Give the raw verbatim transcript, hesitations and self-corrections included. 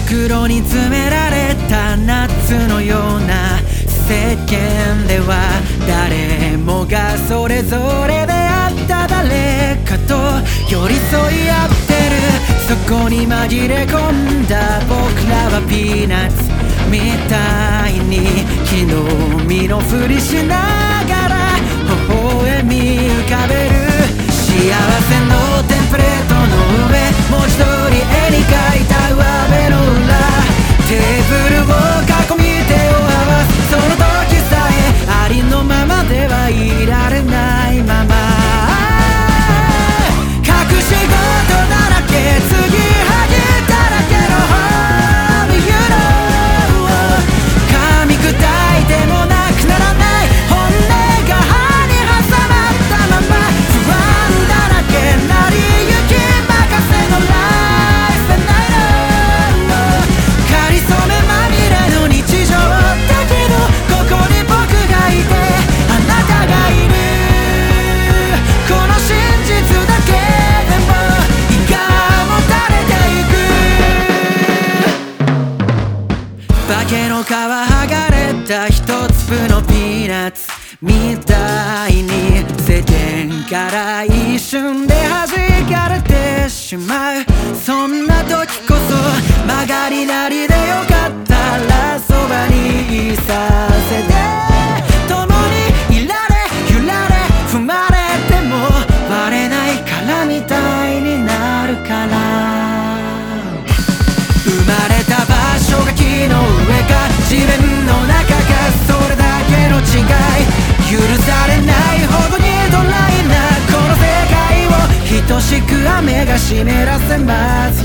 袋に詰められた夏のような世間では誰もがそれぞれであった誰かと寄り添い合ってる。そこに紛れ込んだ僕らはピーナッツみたいに木の実のふりしながら微笑み浮かべる。幸せのテンプレートの上文字通り絵に描いた上辺の裏テーブルを囲み手を合わすその時さえありのままではいられないまま隠し事だらけ継ぎはぎだらけの Home You know 噛み砕いてもなくならない本音が歯に挟まったまま不安だらけなりゆき任せの Life and I know かりそめまみれの日常だけどここに僕がいてあなたがいるこの真実だけでも胃がもたれていく化けの皮剥がれた一粒のピーナッツみたいに世間から一瞬で弾かれてしまう。そんな時こそ曲がりなりでよかったらそばにいさせて共にいられ揺られ踏まれても割れないからみたいになるから生まれた場所が木の上か地面の中かそれだけの違い許されないほどにドライなこの世界を等しく雨が湿らせます